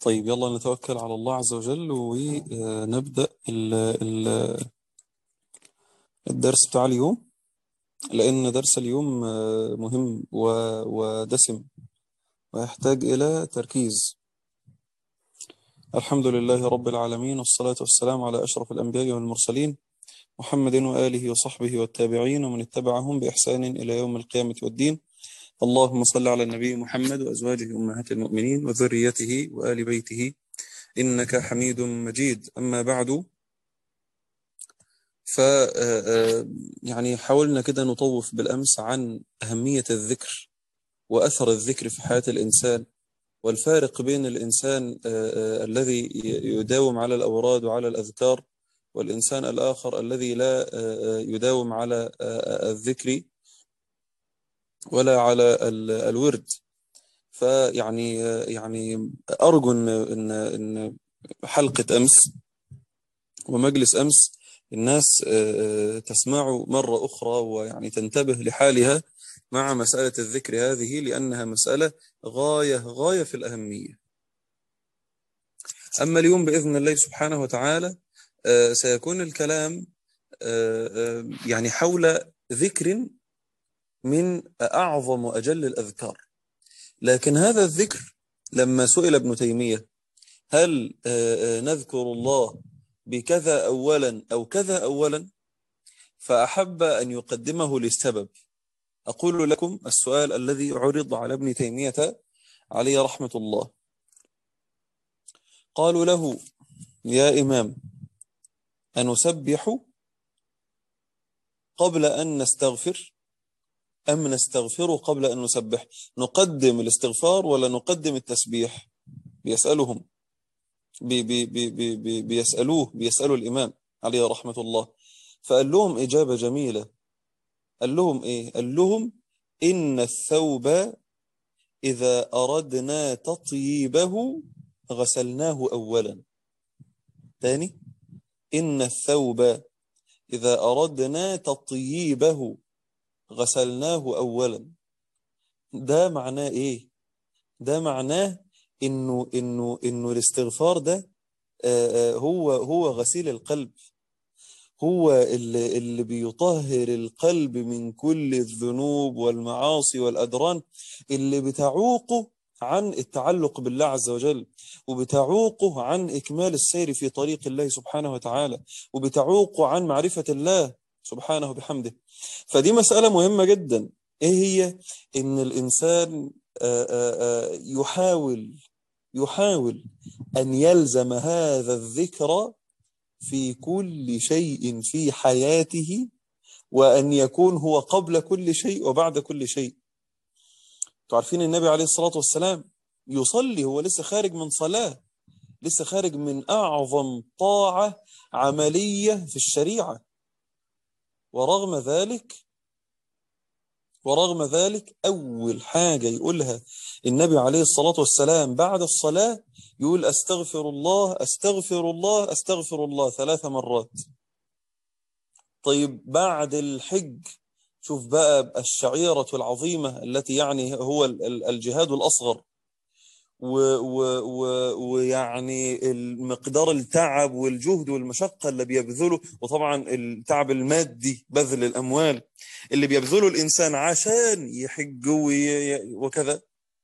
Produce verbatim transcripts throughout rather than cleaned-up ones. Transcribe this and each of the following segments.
طيب يلا نتوكل على الله عز وجل ونبدأ ال- ال- الدرس بتاع اليوم، لأن درس اليوم آه، مهم و- ودسم ويحتاج إلى تركيز. الحمد لله رب العالمين، والصلاة والسلام على أشرف الأنبياء والمرسلين، محمد وآله وصحبه والتابعين ومن اتبعهم بإحسان إلى يوم القيامة والدين. اللهم صل على النبي محمد وأزواجه أمهات المؤمنين وذريته وآل بيته إنك حميد مجيد. أما بعد، ف آه، يعني حاولنا كده نطوف بالأمس عن أهمية الذكر وأثر الذكر في حياة الإنسان، والفارق بين الإنسان آه، آه، الذي ي- يداوم على الأوراد وعلى الأذكار، والإنسان الآخر الذي لا آه، آه، يداوم على آه، آه، الذكر ولا على ال- الورد. فيعني آه، يعني أرجو إن إن إن حلقة أمس ومجلس أمس الناس آه، آه، تسمع مرة أخرى ويعني تنتبه لحالها مع مسألة الذكر هذه، لأنها مسألة غاية غاية في الأهمية. أما اليوم بإذن الله سبحانه وتعالى آه، سيكون الكلام آه، آه، يعني حول ذكر من أعظم وأجل الأذكار. لكن هذا الذكر لما سئل ابن تيمية هل آه، آه، نذكر الله بكذا أولا أو كذا أولا، فأحب أن يقدمه للسبب. أقول لكم السؤال الذي عرض على ابن تيمية عليه رحمة الله. قالوا له: يا إمام، أنسبح قبل أن نستغفر أم نستغفر قبل أن نسبح؟ نقدم الاستغفار ولا نقدم التسبيح؟ بيسألهم بي بي بي بي بي بيسألوه بيسألوا الإمام عليه رحمة الله. فقال لهم إجابة جميلة. قال لهم إيه؟ قال لهم: إن الثوب إذا أردنا تطييبه غسلناه أولا. تاني: إن الثوب إذا أردنا تطييبه غسلناه أولا. ده معناه إيه؟ ده معناه إنه إنه إنه الاستغفار ده آه، آه، هو هو غسيل القلب، هو اللي, اللي بيطهر القلب من كل الذنوب والمعاصي والأدران اللي بتعوقه عن التعلق بالله عز وجل، وبتعوقه عن إكمال السير في طريق الله سبحانه وتعالى، وبتعوقه عن معرفة الله سبحانه بحمده. فدي مسألة مهمة جدا. إيه هي؟ إن الإنسان آه، آه، آه، يحاول يحاول أن يلزم هذا الذكر في كل شيء في حياته، وأن يكون هو قبل كل شيء وبعد كل شيء. تعرفين النبي عليه الصلاة والسلام يصلي، هو لسه خارج من صلاة، لسه خارج من أعظم طاعة عملية في الشريعة، ورغم ذلك ورغم ذلك أول حاجة يقولها النبي عليه الصلاة والسلام بعد الصلاة يقول: أستغفر الله أستغفر الله أستغفر الله ثلاث مرات. طيب بعد الحج، شوف بقى الشعيرة العظيمة التي يعني هو ال- ال- الجهاد الأصغر، و- و- و- ويعني المقدار التعب والجهد والمشقة اللي بيبذله، وطبعا التعب المادي بذل الأموال اللي بيبذله الإنسان عشان يحج وي- وكذا.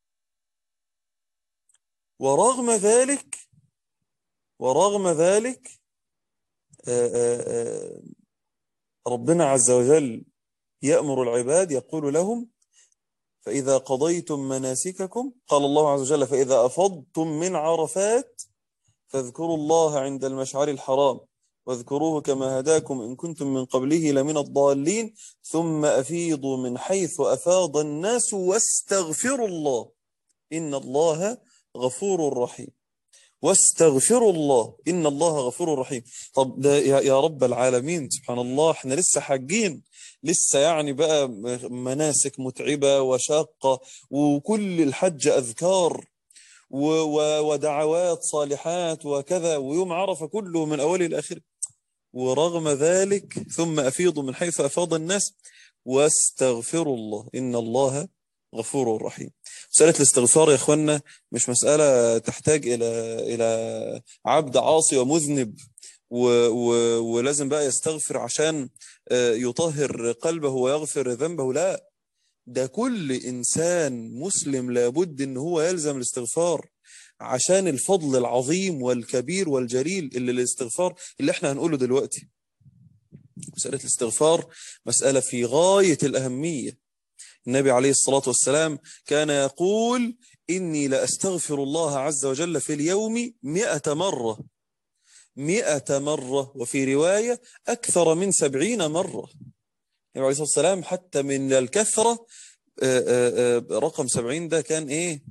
ورغم ذلك ورغم ذلك آه، آه، آه، ربنا عز وجل يأمر العباد، يقول لهم: فإذا قضيتم مناسككم، قال الله عز وجل: فإذا أفضتم من عرفات فاذكروا الله عند المشعر الحرام واذكروه كما هداكم إن كنتم من قبله لمن الضالين ثم أفيضوا من حيث أفاض الناس واستغفروا الله إن الله غفور رحيم. واستغفروا الله إن الله غفور رحيم. طب ده يا يا رب العالمين، سبحان الله، احنا لسه حاجين، لسه يعني بقى مناسك متعبة وشاقة، وكل الحج أذكار و- و- ودعوات صالحات وكذا، ويوم عرفة كله من أوله إلى آخره. ورغم ذلك ثم أفيضوا من حيث أفاض الناس واستغفروا الله إن الله غفور رحيم. مسألة الاستغفار يا إخوانا مش مسألة تحتاج إلى إلى عبد عاصي ومذنب و و ولازم بقى يستغفر عشان يطهر قلبه ويغفر ذنبه. لا، ده كل إنسان مسلم لابد إن هو يلزم الاستغفار عشان الفضل العظيم والكبير والجليل اللي الاستغفار اللي احنا هنقوله دلوقتي. مسألة الاستغفار مسألة في غاية الأهمية. النبي عليه الصلاة والسلام كان يقول إني لأستغفر الله عز وجل في اليوم مئة مرة، مئة مرة، وفي رواية أكثر من سبعين مرة. النبي عليه الصلاة والسلام حتى من الكثرة رقم سبعين ده كان إيه؟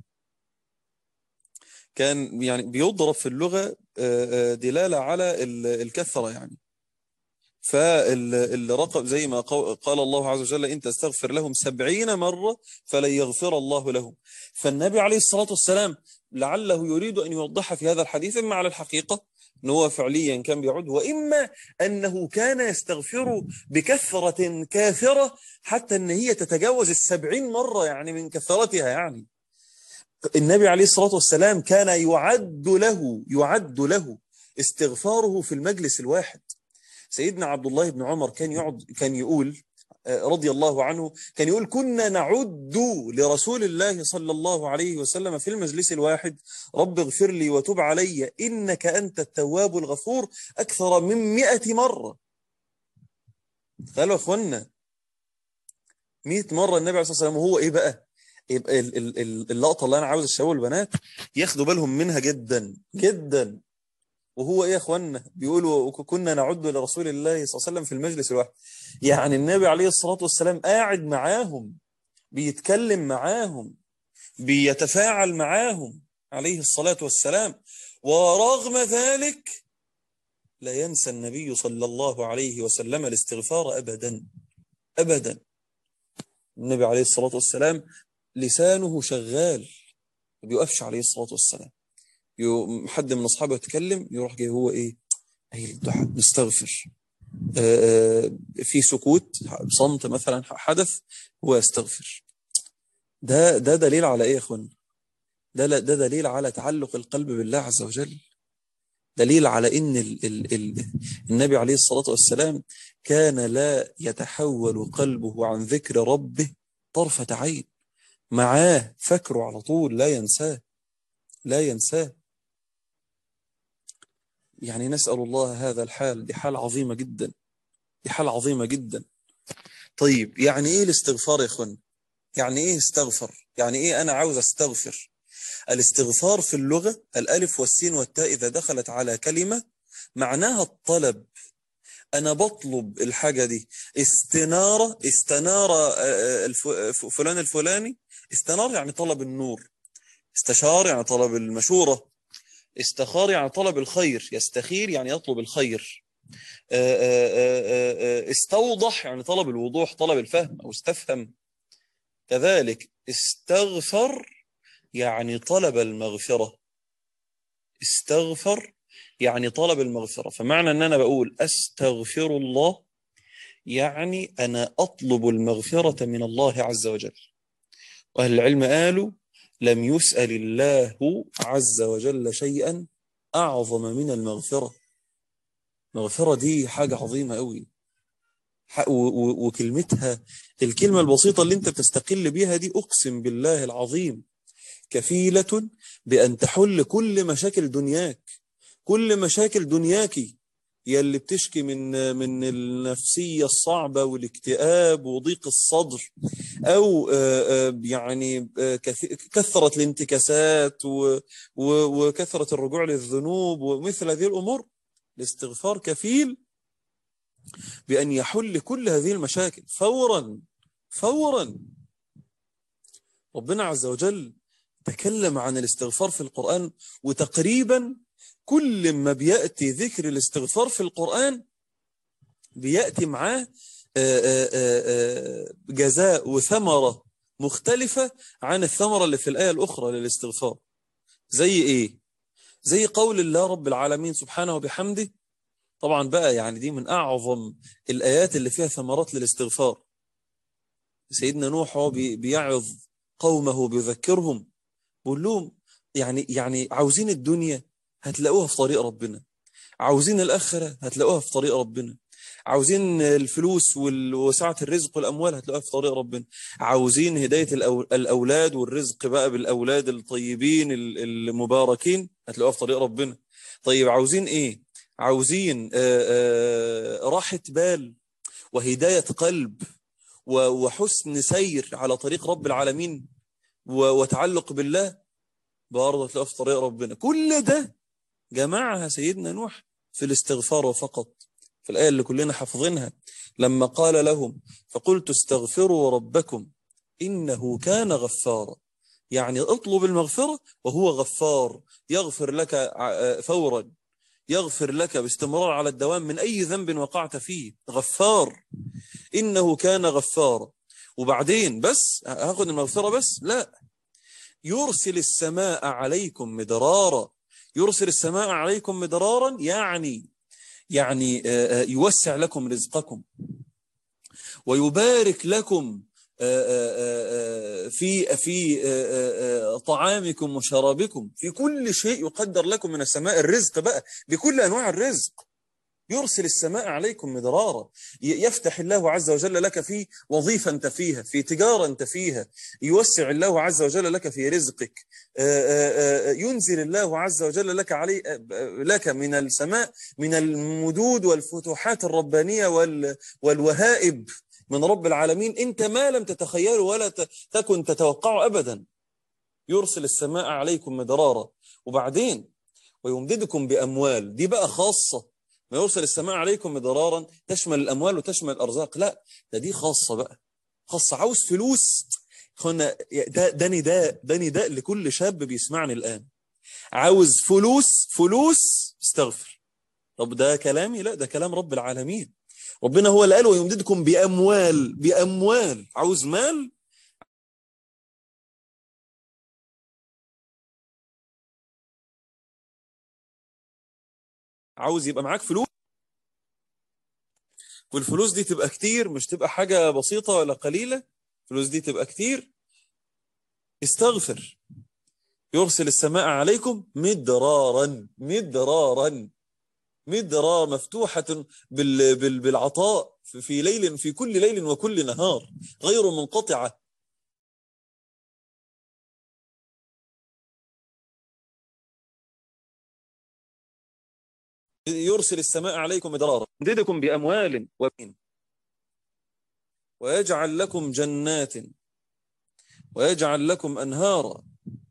كان يعني بيضرب في اللغة دلالة على الكثرة يعني. فالرقم زي ما قال الله عز وجل إن تستغفر لهم سبعين مرة فلن يغفر الله لهم. فالنبي عليه الصلاة والسلام لعله يريد أن يوضح في هذا الحديث إما على الحقيقة أنه هو فعليا كان بيعود، وإما أنه كان يستغفر بكثرة كاثرة حتى أن هي تتجاوز السبعين مرة يعني من كثرتها. يعني النبي عليه الصلاة والسلام كان يعد له يعد له استغفاره في المجلس الواحد. سيدنا عبد الله بن عمر كان يقعد كان يقول رضي الله عنه، كان يقول كنا نعد لرسول الله صلى الله عليه وسلم في المجلس الواحد رب اغفر لي وتب علي إنك أنت التواب الغفور أكثر من مئة مرة. قالوا أخوانا مئة مرة النبي عليه الصلاة والسلام. وهو إيه بقى؟ يبقى اللقطة اللي أنا عاوز الشباب والبنات ياخدوا بالهم منها جدا جدا. وهو ايه يا اخوانا؟ بيقولوا كنا نعد لرسول الله صلى الله عليه وسلم في المجلس الواحد، يعني النبي عليه الصلاة والسلام قاعد معاهم بيتكلم معاهم بيتفاعل معاهم عليه الصلاة والسلام، ورغم ذلك لا ينسى النبي صلى الله عليه وسلم الاستغفار أبدا أبدا. النبي عليه الصلاة والسلام لسانه شغال ما بيوقفش عليه الصلاة والسلام. حد من أصحابه يتكلم يروح جاي هو إيه؟ أي الدعاء نستغفر. في سكوت صمت مثلا حدث هو يستغفر. ده ده دليل على إيه يا أخوان؟ ده ده دليل على تعلق القلب بالله عز وجل. دليل على إن ال ال ال النبي عليه الصلاة والسلام كان لا يتحول قلبه عن ذكر ربه طرفة عين، معاه فكره على طول لا ينساه لا ينساه. يعني نسأل الله هذا الحال. دي حال عظيمة جدا، دي حال عظيمة جدا. طيب يعني ايه الاستغفار يا اخوان؟ يعني ايه استغفر؟ يعني ايه انا عاوز استغفر؟ الاستغفار في اللغة الالف والسين والتاء اذا دخلت على كلمة معناها الطلب. انا بطلب الحاجة دي. استنارة، استنار فلان الفلاني، استنار يعني طلب النور. استشار يعني طلب المشورة. استخار يعني طلب الخير. يستخير يعني يطلب الخير. استوضح يعني طلب الوضوح، طلب الفهم أو استفهم. كذلك استغفر يعني طلب المغفرة. استغفر يعني طلب المغفرة. فمعنى أن أنا بقول أستغفر الله يعني أنا أطلب المغفرة من الله عز وجل. وأهل العلم قالوا لم يسأل الله عز وجل شيئا أعظم من المغفرة. المغفرة دي حاجة عظيمة قوي، وكلمتها الكلمة البسيطة اللي انت بتستقل بيها دي أقسم بالله العظيم كفيلة بأن تحل كل مشاكل دنياك، كل مشاكل دنياكي يلي بتشكي من من النفسية الصعبة والاكتئاب وضيق الصدر، أو يعني كثرة الانتكاسات وكثرة الرجوع للذنوب ومثل هذه الأمور. الاستغفار كفيل بأن يحل كل هذه المشاكل فورا فورا. ربنا عز وجل تكلم عن الاستغفار في القرآن، وتقريبا كل ما بيأتي ذكر الاستغفار في القرآن بيأتي معاه جزاء وثمرة مختلفة عن الثمرة اللي في الآية الأخرى للاستغفار. زي إيه؟ زي قول الله رب العالمين سبحانه وبحمده. طبعا بقى يعني دي من أعظم الآيات اللي فيها ثمرات للاستغفار. سيدنا نوح هو بيعظ قومه بيذكرهم، بقول لهم يعني يعني عاوزين الدنيا هتلاقوها في طريق ربنا، عاوزين الآخرة هتلاقوها في طريق ربنا، عاوزين الفلوس وسعة الرزق والأموال هتلاقوها في طريق ربنا، عاوزين هداية الأولاد والرزق بقى بالأولاد الطيبين المباركين هتلاقوها في طريق ربنا. طيب عاوزين إيه؟ عاوزين آآ آآ راحة بال وهداية قلب وحسن سير على طريق رب العالمين وتعلق بالله، برضه هتلاقوها في طريق ربنا. كل ده جمعها سيدنا نوح في الاستغفار وفقط، في الآية اللي كلنا حافظينها لما قال لهم فقلت استغفروا ربكم إنه كان غفارا، يعني اطلب المغفرة وهو غفار، يغفر لك فورا، يغفر لك باستمرار على الدوام من أي ذنب وقعت فيه، غفار، إنه كان غفارا. وبعدين بس هاخد المغفرة بس؟ لا، يرسل السماء عليكم مدرارا. يرسل السماء عليكم مدرارا يعني يعني يوسع لكم رزقكم ويبارك لكم في في طعامكم وشرابكم، في كل شيء يقدر لكم من السماء، الرزق بقى بكل أنواع الرزق. يرسل السماء عليكم مدرارا، يفتح الله عز وجل لك في وظيفة أنت فيها، في تجارة أنت فيها، يوسع الله عز وجل لك في رزقك، ينزل الله عز وجل لك علي لك من السماء من المدود والفتوحات الربانية والوهائب من رب العالمين أنت ما لم تتخيله ولا تكن تتوقعه أبدا. يرسل السماء عليكم مدرارا، وبعدين ويمددكم بأموال، دي بقى خاصة. ما يرسل السماء عليكم مدرارا تشمل الأموال وتشمل الأرزاق، لا ده دي خاصة بقى، خاصة. عاوز فلوس، ده, ده نداء، ده نداء لكل شاب بيسمعني الآن. عاوز فلوس، فلوس استغفر. طب ده كلامي؟ لا، ده كلام رب العالمين. ربنا هو اللي قال ويمددكم بأموال، بأموال. عاوز مال، عاوز يبقى معاك فلوس، والفلوس دي تبقى كتير، مش تبقى حاجة بسيطة ولا قليلة، الفلوس دي تبقى كتير، استغفر. يرسل السماء عليكم مدرارا، مدرارا، مدرار مفتوحة بال بال بالعطاء في ليل، في كل ليل وكل نهار، غير منقطعة. يرسل السماء عليكم مدرارا يمددكم بأموال وبنين ويجعل لكم جنات ويجعل لكم أنهارا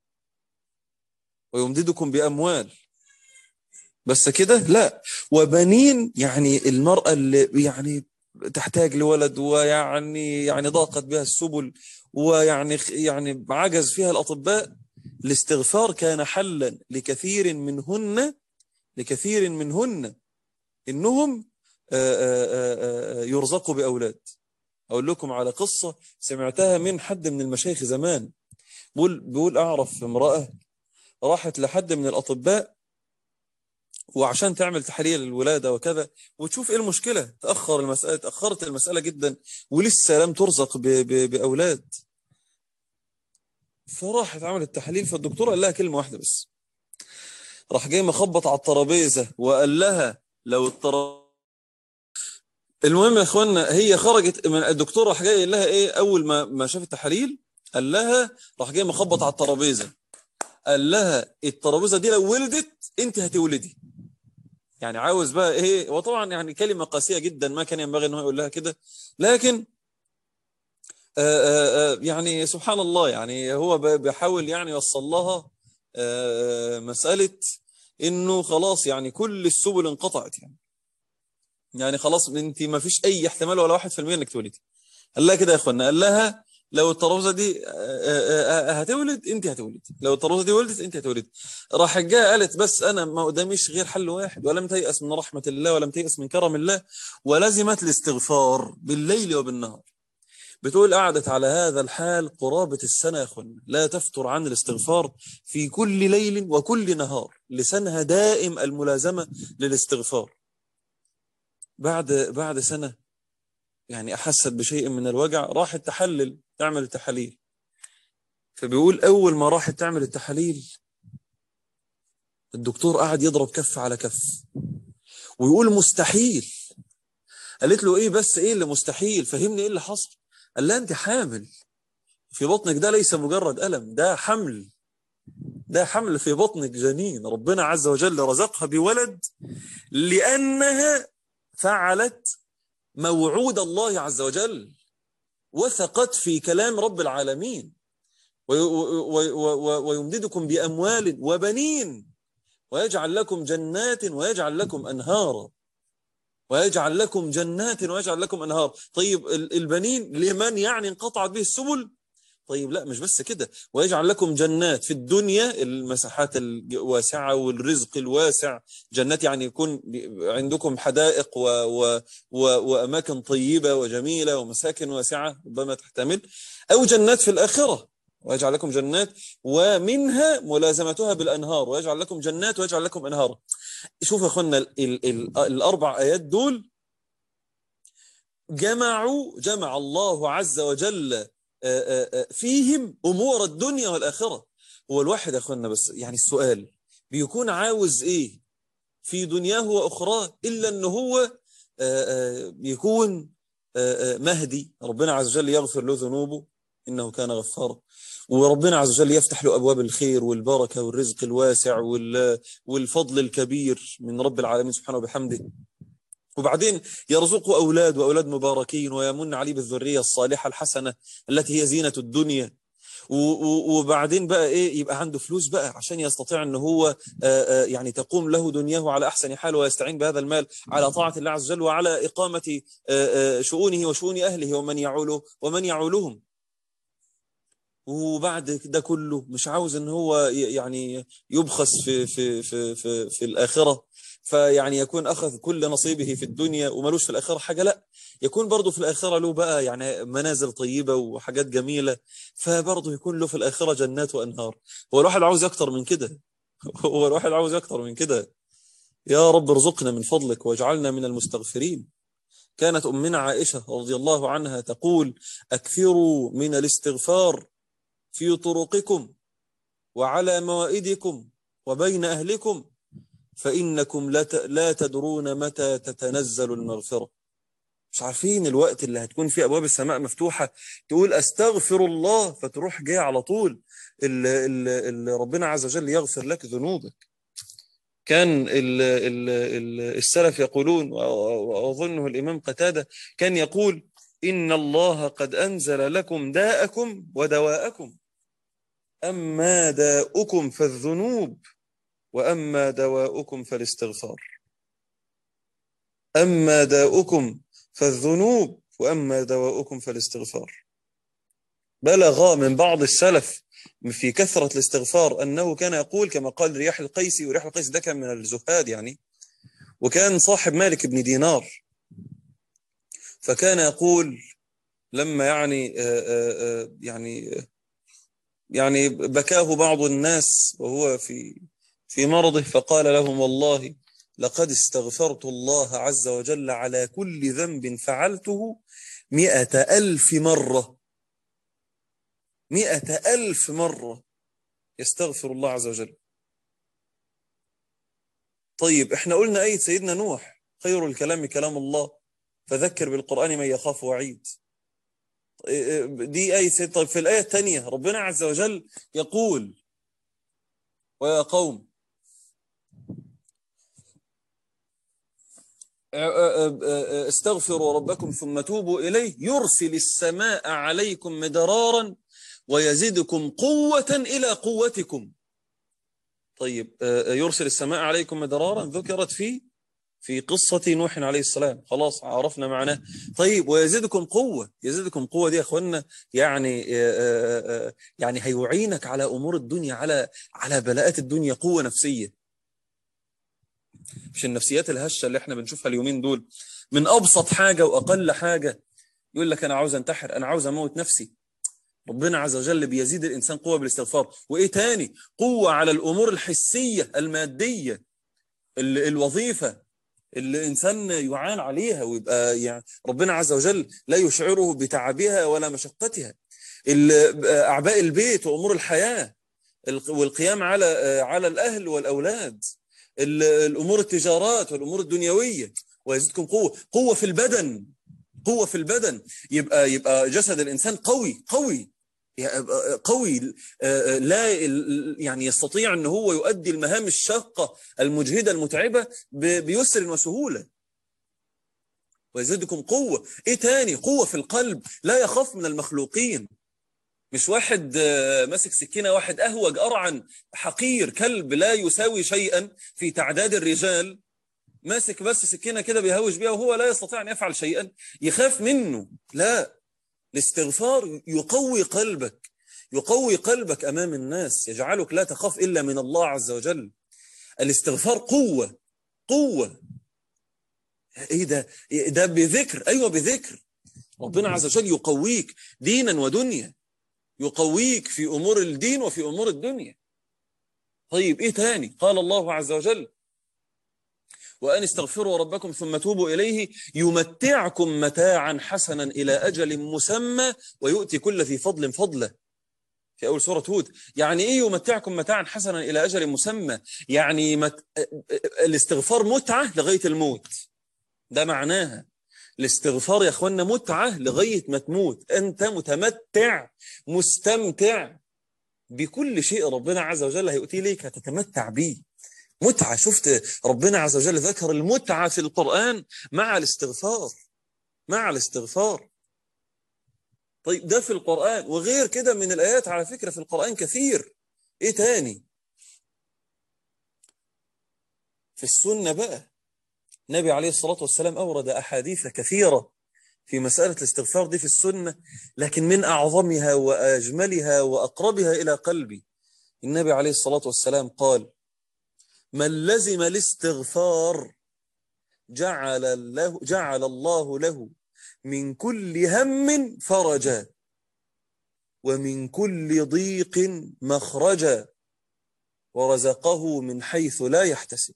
ويمددكم بأموال. بس كده؟ لا، وبنين، يعني المرأة اللي يعني تحتاج لولد ويعني يعني ضاقت بها السبل ويعني يعني عجز فيها الأطباء، الاستغفار كان حلا لكثير منهن، لكثير منهن إنهم يرزقوا بأولاد. أقول لكم على قصة سمعتها من حد من المشايخ زمان، بقول, بقول أعرف امرأة راحت لحد من الأطباء وعشان تعمل تحاليل الولادة وكذا، وتشوف ايه المشكلة، تأخر المسألة، تأخرت المسألة جدا ولسه لم ترزق ب ب بأولاد. فراحت عملت التحاليل، فالدكتور قال لها كلمة واحدة بس، راح جاي مخبط على الترابيزة وقال لها لو الترابيزة. المهم يا اخوانا، هي خرجت من الدكتور، راح جاي قال لها ايه اول ما ما شاف التحاليل، قال لها، راح جاي مخبط على الترابيزة قال لها الترابيزة دي لو ولدت انت هتولدي. يعني عاوز بقى ايه، وطبعا يعني كلمة قاسية جدا، ما كان ينبغي انه يقول لها كده، لكن آآ آآ يعني سبحان الله، يعني هو بيحاول يعني يوصل لها مسألة انه خلاص يعني كل السبل انقطعت، يعني يعني خلاص انت ما فيش اي احتمال ولا واحد في المية انك تولدي. قال لها كده يا اخوانا، قال لها لو الترابيزه دي هتولد انت هتولد، لو الترابيزه دي ولدت انت هتولد. راح جاء قالت بس انا ما قداميش غير حل واحد، ولم تيأس من رحمه الله ولم تيأس من كرم الله، ولزمت الاستغفار بالليل وبالنهار. بتقول قعدت على هذا الحال قرابة السنة يا اخوانا، لا تفتر عن الاستغفار في كل ليل وكل نهار، لسانها دائم الملازمة للاستغفار. بعد بعد سنة يعني أحست بشيء من الوجع، راحت تحلل تعمل التحاليل، فبيقول أول ما راحت تعمل التحاليل الدكتور قاعد يضرب كف على كف ويقول مستحيل. قالت له إيه بس إيه اللي مستحيل؟ فهمني إيه اللي حصل. قال لها أنت حامل في بطنك، ده ليس مجرد ألم، ده حمل، ده حمل في بطنك جنين. ربنا عز وجل رزقها بولد لأنها فعلت موعود الله عز وجل، وثقت في كلام رب العالمين. ويمددكم بأموال وبنين ويجعل لكم جنات ويجعل لكم أنهارا، ويجعل لكم جنات ويجعل لكم أنهار. طيب البنين لمن يعني انقطعت به السبل؟ طيب لا مش بس كده، ويجعل لكم جنات في الدنيا، المساحات الواسعة والرزق الواسع. جنات يعني يكون عندكم حدائق و و و وأماكن طيبة وجميلة ومساكن واسعة ربما تحتمل، أو جنات في الآخرة. ويجعل لكم جنات ومنها ملازمتها بالأنهار، ويجعل لكم جنات ويجعل لكم أنهار. شوف يا أخوانا ال ال ال الأربع آيات دول جمعوا جمع الله عز وجل فيهم أمور الدنيا والآخرة. هو الواحد يا أخوانا بس يعني السؤال بيكون عاوز إيه في دنياه وأخراه إلا أنه هو يكون مهدي، ربنا عز وجل يغفر له ذنوبه إنه كان غفارا، وربنا عز وجل يفتح له أبواب الخير والبركة والرزق الواسع والفضل الكبير من رب العالمين سبحانه وبحمده. وبعدين يرزق أولاد وأولاد مباركين ويمن عليه بالذرية الصالحة الحسنة التي هي زينة الدنيا. وبعدين بقى إيه يبقى عنده فلوس بقى عشان يستطيع أنه هو يعني تقوم له دنياه على أحسن حال، ويستعين بهذا المال على طاعة الله عز وجل وعلى إقامة شؤونه وشؤون أهله ومن يعوله ومن يعولهم. وبعد ده كله مش عاوز ان هو يعني يبخس في في في في, في الآخرة، فيعني يكون أخذ كل نصيبه في الدنيا وملوش في الآخرة حاجة، لا يكون برضه في الآخرة له بقى يعني منازل طيبة وحاجات جميلة، فبرضه يكون له في الآخرة جنات وأنهار. هو الواحد عاوز أكتر من كده، هو الواحد عاوز أكتر من كده. يا رب ارزقنا من فضلك واجعلنا من المستغفرين. كانت أمنا عائشة رضي الله عنها تقول أكثروا من الاستغفار في طرقكم وعلى موائدكم وبين أهلكم فإنكم لا تدرون متى تتنزل المغفرة. مش عارفين الوقت اللي هتكون فيه أبواب السماء مفتوحة تقول أستغفر الله فتروح جاي على طول اللي, اللي ربنا عز وجل يغفر لك ذنوبك. كان ال ال ال السلف يقولون وأظنه الإمام قتادة كان يقول إن الله قد أنزل لكم داءكم ودواءكم، أما داؤكم فالذنوب وأما دواؤكم فالاستغفار. أما داؤكم فالذنوب وأما دواؤكم فالاستغفار. بلغ من بعض السلف في كثرة الاستغفار أنه كان يقول كما قال رياح القيسي، ورياح القيسي ده كان من الزهاد يعني، وكان صاحب مالك بن دينار، فكان يقول لما يعني يعني يعني بكاه بعض الناس وهو في في مرضه فقال لهم والله لقد استغفرت الله عز وجل على كل ذنب فعلته مئة ألف مرة، مئة ألف مرة يستغفر الله عز وجل. طيب احنا قلنا آية سيدنا نوح خير الكلام كلام الله فذكر بالقرآن من يخاف وعيد، دي آية سيدنا. طيب في الآية الثانية ربنا عز وجل يقول ويا قوم استغفروا ربكم ثم توبوا إليه يرسل السماء عليكم مدرارا ويزدكم قوة إلى قوتكم. طيب يرسل السماء عليكم مدرارا ذكرت في في قصة نوح عليه السلام، خلاص عرفنا معناه. طيب ويزدكم قوة، يزدكم قوة دي يا أخوانا يعني يعني هيعينك على أمور الدنيا، على على بلاءات الدنيا، قوة نفسية. مش النفسيات الهشة اللي احنا بنشوفها اليومين دول، من أبسط حاجة وأقل حاجة يقول لك أنا عاوز أنتحر، أنا عاوز أموت نفسي. ربنا عز وجل بيزيد الإنسان قوة بالاستغفار. وإيه تاني؟ قوة على الأمور الحسية المادية، الوظيفة اللي الإنسان يعان عليها ويبقى يعني ربنا عز وجل لا يشعره بتعبها ولا مشقتها. أعباء البيت وأمور الحياة، والقيام على على الأهل والأولاد، الأمور التجارات والأمور الدنيوية. ويزيدكم قوة، قوة في البدن، قوة في البدن. يبقى يبقى جسد الإنسان قوي قوي قوي، لا يعني يستطيع أن هو يؤدي المهام الشاقة المجهدة المتعبة بيسر وسهولة. ويزيدكم قوة. إيه تاني؟ قوة في القلب، لا يخاف من المخلوقين. مش واحد ماسك سكينة، واحد أهوج أرعن حقير، كلب لا يساوي شيئا في تعداد الرجال، ماسك بس سكينة كده بيهوج بيها وهو لا يستطيع أن يفعل شيئا، يخاف منه. لا، الاستغفار يقوي قلبك، يقوي قلبك أمام الناس، يجعلك لا تخاف إلا من الله عز وجل. الاستغفار قوة، قوة. إيه ده؟ ده بذكر، أيوة بذكر. ربنا عز وجل يقويك دينا ودنيا، يقويك في أمور الدين وفي أمور الدنيا. طيب إيه تاني؟ قال الله عز وجل: وأن استغفروا ربكم ثم توبوا إليه يمتعكم متاعا حسنا إلى أجل مسمى ويؤتي كل ذي فضل فضله، في أول سورة هود. يعني إيه يمتعكم متاعا حسنا إلى أجل مسمى؟ يعني مت... الاستغفار متعة لغاية الموت، ده معناها. الاستغفار يا أخوانا متعة لغاية ما تموت، أنت متمتع مستمتع بكل شيء ربنا عز وجل هيؤتي ليك، هتتمتع بيه. متعة. شفت ربنا عز وجل ذكر المتعة في القرآن مع الاستغفار، مع الاستغفار. طيب ده في القرآن، وغير كده من الآيات على فكرة في القرآن كثير. إيه تاني؟ في السنة بقى، النبي عليه الصلاة والسلام أورد أحاديث كثيرة في مسألة الاستغفار دي في السنة، لكن من أعظمها وأجملها وأقربها إلى قلبي النبي عليه الصلاة والسلام قال: من لزم الاستغفار جعل له جعل الله له من كل هم فرجا ومن كل ضيق مخرجا ورزقه من حيث لا يحتسب.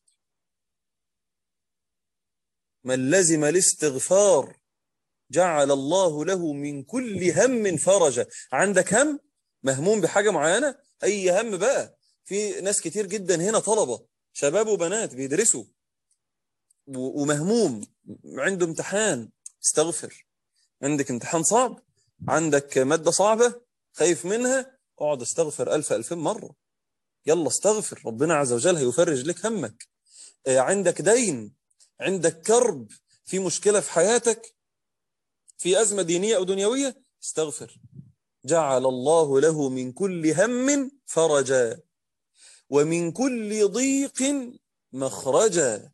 من لزم الاستغفار جعل الله له من كل هم فرجا. عندك هم، مهموم بحاجة معينة، أي هم بقى. في ناس كتير جدا هنا طلبة شباب وبنات بيدرسوا ومهموم، عنده امتحان، استغفر. عندك امتحان صعب، عندك مادة صعبة خايف منها، اقعد استغفر ألف ألفين مرة. يلا استغفر، ربنا عز وجل هيفرج لك همك. عندك دين، عندك كرب، في مشكلة في حياتك، في أزمة دينية أو دنيوية، استغفر. جعل الله له من كل هم فرجا ومن كل ضيق مخرجا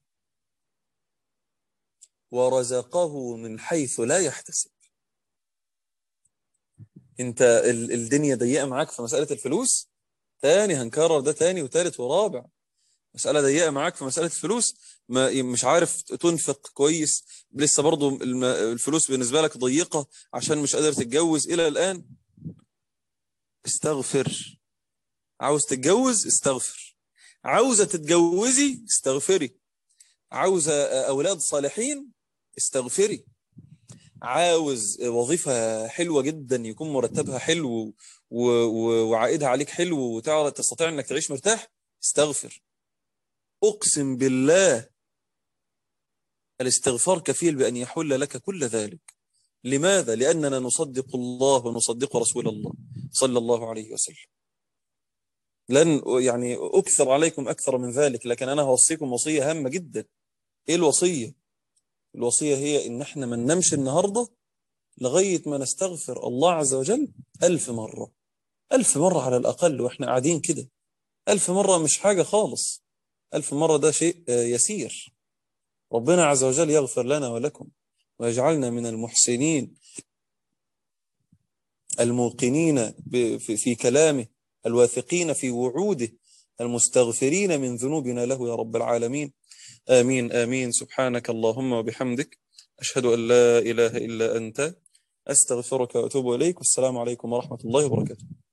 ورزقه من حيث لا يحتسب. انت الدنيا ضيقة معاك في مسألة الفلوس، تاني هنكرر ده تاني وتالت ورابع. مسألة ضيقة معاك في مسألة الفلوس، ما مش عارف تنفق كويس، لسه برضو الفلوس بالنسبة لك ضيقة عشان مش قادر تتجوز إلى الآن، استغفر. عاوز تتجوز استغفر، عاوزة تتجوزي استغفري، عاوزة أولاد صالحين استغفري، عاوز وظيفة حلوة جدا يكون مرتبها حلو وعائدها عليك حلو وتعرف تستطيع أنك تعيش مرتاح، استغفر. أقسم بالله الاستغفار كفيل بأن يحل لك كل ذلك. لماذا؟ لأننا نصدق الله ونصدق رسول الله صلى الله عليه وسلم. لن يعني أكثر عليكم أكثر من ذلك، لكن أنا هوصيكم وصية هامة جدا. إيه الوصية؟ الوصية هي إن احنا ما ننامش النهاردة لغاية ما نستغفر الله عز وجل ألف مرة، ألف مرة على الأقل وإحنا قاعدين كده. ألف مرة مش حاجة خالص، ألف مرة ده شيء يسير. ربنا عز وجل يغفر لنا ولكم ويجعلنا من المحسنين الموقنين في كلامه، الواثقين في وعوده، المستغفرين من ذنوبنا له يا رب العالمين. آمين آمين. سبحانك اللهم وبحمدك، أشهد أن لا إله إلا أنت، أستغفرك وأتوب إليك، والسلام عليكم ورحمة الله وبركاته.